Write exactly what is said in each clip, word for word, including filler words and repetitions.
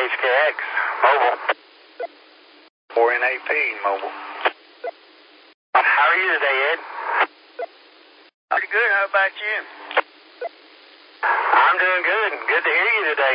H K X, mobile. four N A P, mobile. How are you today, Ed? Pretty good. How about you? I'm doing good. Good to hear you today.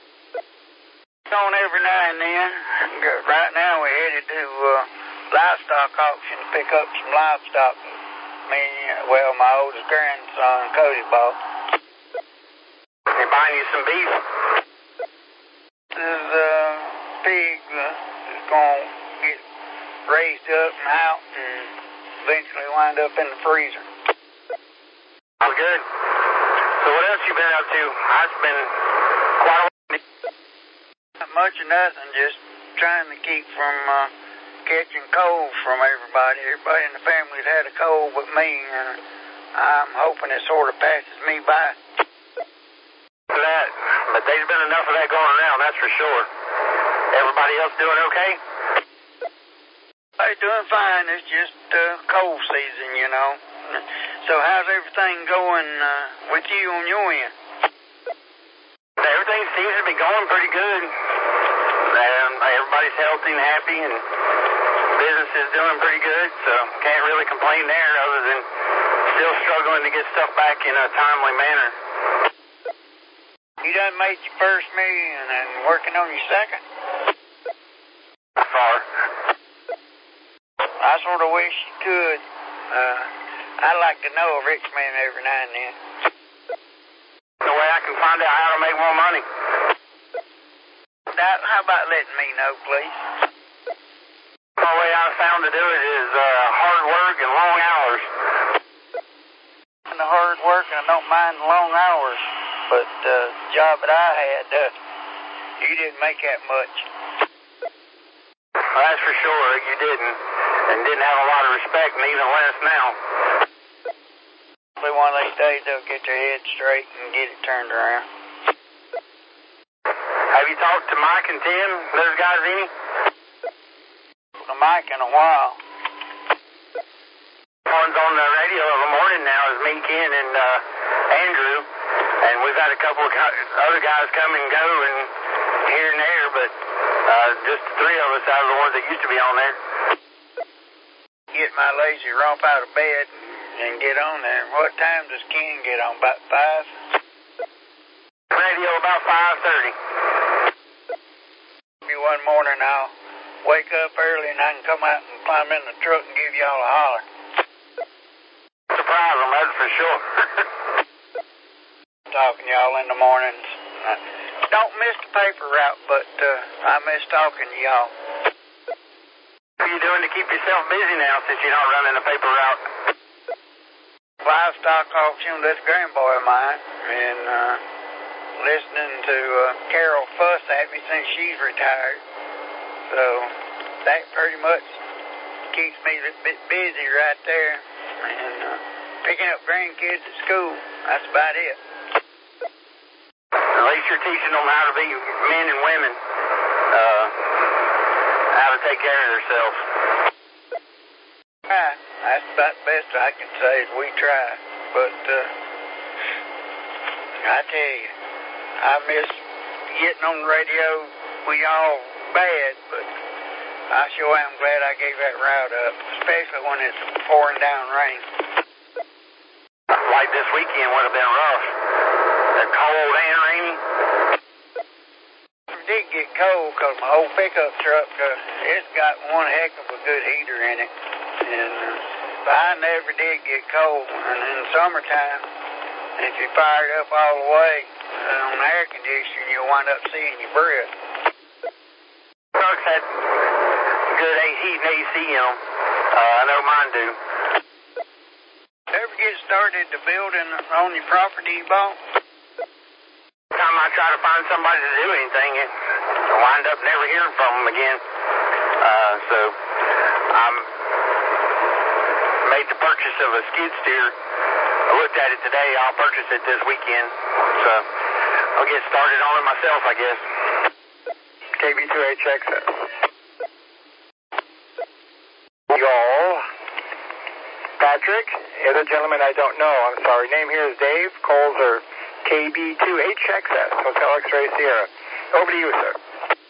On every now and then. Right now we're headed to uh, livestock auction to pick up some livestock. Me, well, my oldest grandson, Cody, bought. They buying you some beef? This is a uh, pig that's going to get raised up and out and eventually wind up in the freezer. Oh, good. So what else you been up to? I've been quite a while. Not much of nothing, just trying to keep from uh, catching colds from everybody. Everybody in the family's had a cold but me, and I'm hoping it sort of passes me by. That, but there's been enough of that going around, that's for sure. Everybody else doing okay? They're doing fine. It's just uh, cold season, you know. So how's everything going uh, with you on your end? Everything seems to be going pretty good. Um, everybody's healthy and happy, and business is doing pretty good, so can't really complain there other than still struggling to get stuff back in a timely manner. You done made your first million and working on your second? Far. I sort of wish you could. Uh, I'd like to know a rich man every now and then. No way I can find out how to make more money. Now, how about letting me know, please? The only way I've found to do it is uh, hard work and long hours. And the hard work, and I don't mind the long hours. But uh, the job that I had, uh, you didn't make that much. Well, that's for sure. You didn't. And didn't have a lot of respect, and even less now. Hopefully one of these days they'll get their head straight and get it turned around. Have you talked to Mike and Tim, those guys, any? To Mike in a while. One's on the radio every morning now is me, Ken, and uh, Andrew. And we've had a couple of other guys come and go and here and there, but uh, just the three of us out of the ones that used to be on there. Get my lazy rump out of bed and get on there. What time does Ken get on? About five? Radio about five thirty. Maybe one morning I'll wake up early and I can come out and climb in the truck and give y'all a holler. Surprise them, that's for sure. Talking to y'all in the mornings. I don't miss the paper route, but uh, I miss talking to y'all. What are you doing to keep yourself busy now since you're not running the paper route? Livestock auction with this grandboy of mine, and uh, listening to uh, Carol fuss at me since she's retired. So that pretty much keeps me a bit busy right there. And uh, picking up grandkids at school, that's about it. At least you're teaching them how to be men and women, uh, how to take care of themselves. Try. That's about the best I can say is we try. But uh, I tell you, I miss getting on the radio with y'all bad, but I sure am glad I gave that route up, especially when it's pouring down rain. Like this weekend would have been rough. That cold and rainy. It did get cold because my old pickup truck, uh, it's got one heck of a good heater in it. And uh, but I never did get cold. And in the summertime, if you fire it up all the way uh, on the air conditioning, you'll wind up seeing your breath. Trucks had good heat and A C in them. Uh, I know mine do. Ever get started to building on your property you bought? Time I try to find somebody to do anything, it I wind up never hearing from them again. Uh, so I'm made the purchase of a skid steer. I looked at it today. I'll purchase it this weekend. So I'll get started on it myself, I guess. K B two H X S. Y'all. Patrick, the other gentleman I don't know. I'm sorry. Name here is Dave. Calls are K B two H X S, Hotel X-Ray Sierra. Over to you, sir.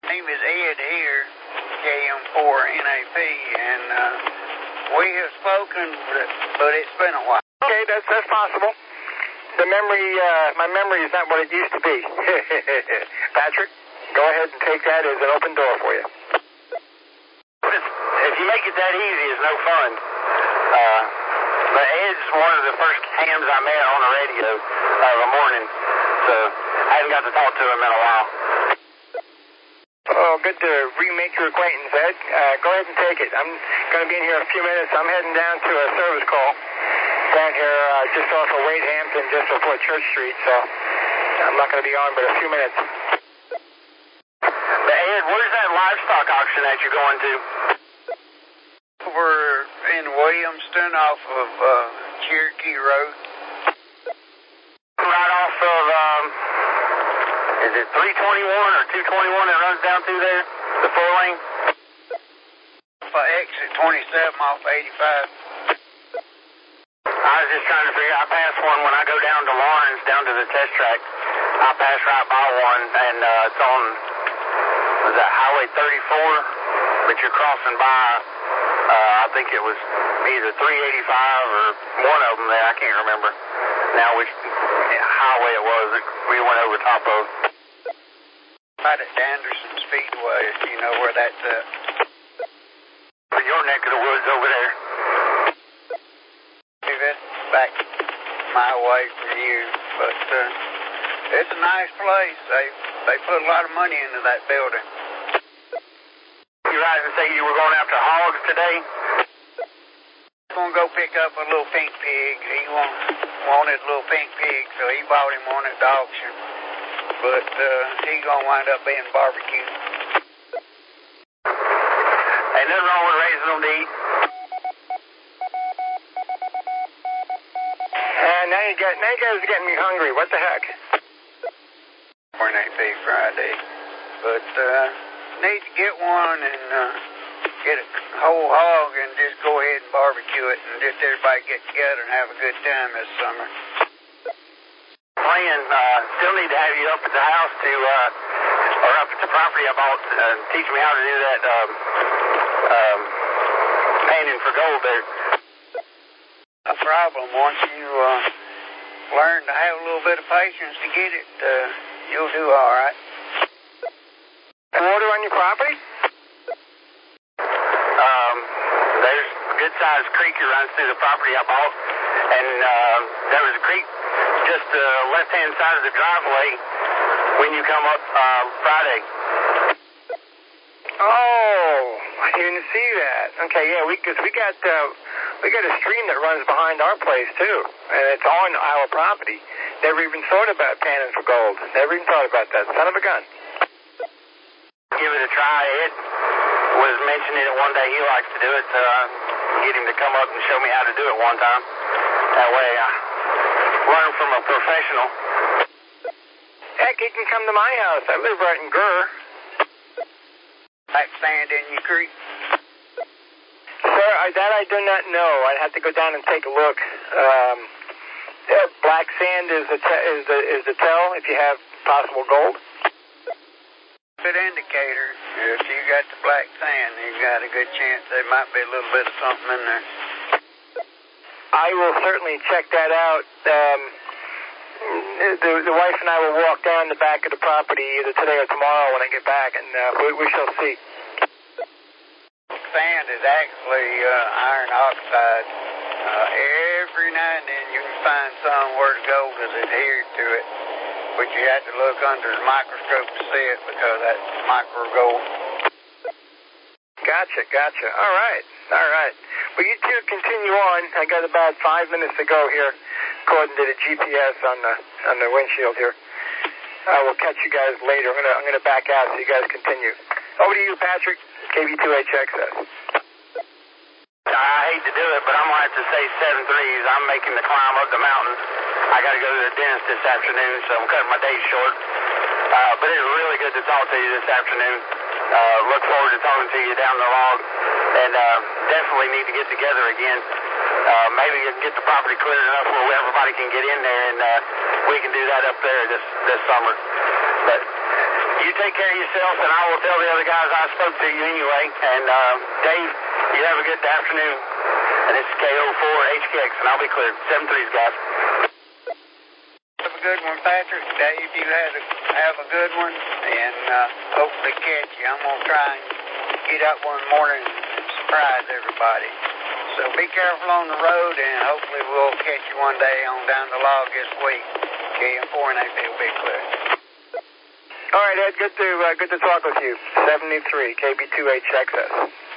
name is Ed here, K M four N A P, and uh, we have spoken, but, but it's been a while. Okay, that's, that's possible. The memory, uh, my memory is not what it used to be. Patrick, go ahead and take that as an open door for you. If you make it that easy, it's no fun. Uh, but Ed's one of the first hams I met on the radio of the morning, so I haven't got to talk to him in a while. Oh, good to remake your acquaintance, Ed. Uh, go ahead and take it. I'm going to be in here in a few minutes. I'm heading down to a service call down here uh, just off of Wade Hampton, just before Church Street, so I'm not going to be on but a few minutes. But Ed, where's that livestock auction that you're going to? We're in Williamston off of uh, Cherokee Road. Right off of, um, is it three twenty-one or two twenty-one that runs down through there? The four lane? For exit twenty-seven off eighty-five. I was just trying to figure, I pass one when I go down to Lawrence, down to the test track. I pass right by one, and uh, it's on, was that Highway thirty-four? But you're crossing by, uh, I think it was either three eighty-five or one of them there, I can't remember now which highway it was that we went over top of. Right at Anderson Speedway, if you know where that's at. In your neck of the woods over there. That's back my way for years, but uh, it's a nice place. They they put a lot of money into that building. You right and say you were going after hogs today? I'm going to go pick up a little pink pig. He want, wanted a little pink pig, so he bought him one at the auction. But uh, he's going to wind up being barbecued. Ain't nothing wrong with raising them to eat. And now you got, now you guys are getting me hungry. What the heck? When they pay Friday. But uh, need to get one and uh, get a whole hog and just go ahead and barbecue it and just everybody get together and have a good time this summer. Plan, uh, still need to have you up at the house to, uh, or up at the property I bought, uh, teach me how to do that, um, um, painting for gold there. A problem, once you uh, learn to have a little bit of patience to get it, uh, you'll do all right. Water on your property? Um, there's a good-sized creek that runs through the property I bought, and uh, there was a creek just the left-hand side of the driveway when you come up uh, Friday. Oh, I didn't see that. Okay, yeah, we because we got uh, we got a stream that runs behind our place too, and it's on our property. Never even thought about panning for gold. Never even thought about that. Son of a gun. Give it a try. Ed was mentioning it one day. He likes to do it, so I get him to come up and show me how to do it one time. That way I learn from a professional. Heck, he can come to my house. I live right in Gurr. Black sand in your creek? Sir, I, that I do not know. I'd have to go down and take a look. Um, yeah, black sand is the te- is the is the tell if you have possible gold. Good indicator. If you got the black sand, you got a good chance there might be a little bit of something in there. I will certainly check that out. Um, the, the wife and I will walk down the back of the property either today or tomorrow when I get back, and uh, we, we shall see. Sand is actually uh, iron oxide. Uh, every now and then you can find some where the gold is adhered to it, but you have to look under the microscope to see it because that's micro gold. Gotcha, gotcha. All right, all right. Well, you two continue on. I got about five minutes to go here, according to the G P S on the on the windshield here. I will catch you guys later. I'm gonna I'm gonna back out so you guys continue. Over to you, Patrick. K B two H X S. I hate to do it, but I'm going to have to say seven threes. I'm making the climb up the mountain. I got to go to the dentist this afternoon, so I'm cutting my days short. Uh, but it was really good to talk to you this afternoon. Uh, look forward to talking to you down the log. And uh, definitely need to get together again. Uh, maybe you can get the property cleared enough where everybody can get in there, and uh, we can do that up there this, this summer. But you you take care of yourself, and I will tell the other guys I spoke to you anyway. And, uh, Dave, you have a good afternoon. And it's K O four H K X, and I'll be clear. seven threes, guys. Have a good one, Patrick. Dave, you had a, have a good one, and uh, hopefully catch you. I'm going to try and get up one morning and surprise everybody. So be careful on the road, and hopefully we'll catch you one day on down the log this week. K M four and A P will be clear. All right, Ed, good to, uh, good to talk with you. seventy-three, K B two H X S.